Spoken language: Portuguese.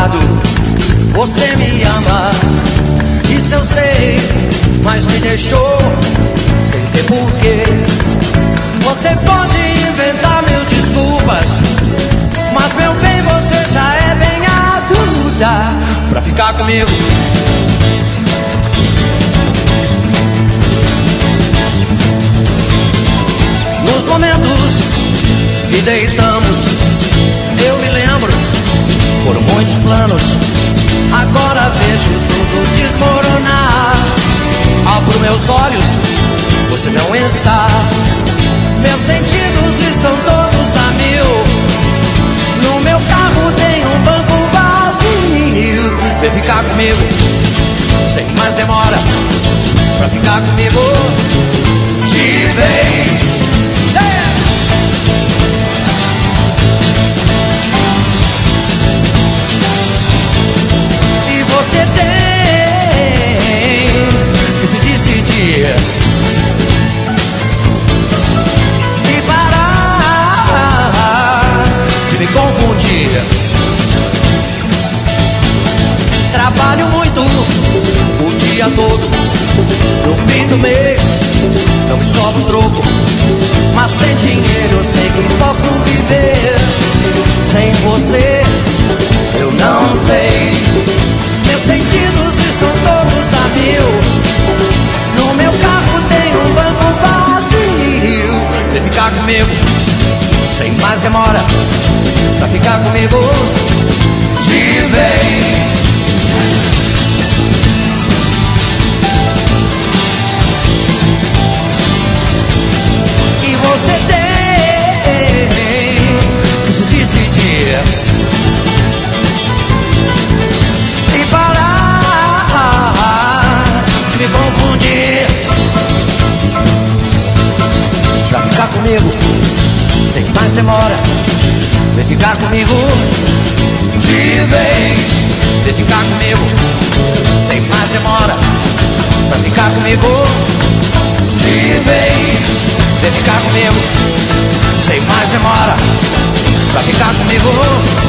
lado. Você me ama, isso eu sei, mas me deixou sem ter porquê. Você pode inventar mil desculpas, mas meu bem, você já é bem adulta pra ficar comigo. Nos momentos que deitamos, eu me lembro, foram muitos planos. Agora vejo tudo desmoronar. Abro meus olhos, você não está. Meus sentidos estão todos a mil. No meu carro tem um banco vazio. Vem ficar comigo, sem mais demora, pra ficar comigo de vez. E você tem que se decidir e parar de me confundir. Trabalho muito o dia todo, no fim do mês não me sobra um troco, mas sem dinheiro eu sei que posso viver. Sem você eu não sei. Meus sentidos estão todos a mil. No meu carro tem um banco vazio. Vem ficar comigo, sem mais demora, pra ficar comigo de vez. E você tem que se decidir e parar de me confundir, pra ficar comigo sem mais demora. Vem ficar comigo de vez. Vem ficar comigo sem mais demora, pra ficar comigo de vez. Vem ficar comigo sem mais demora, pra ficar comigo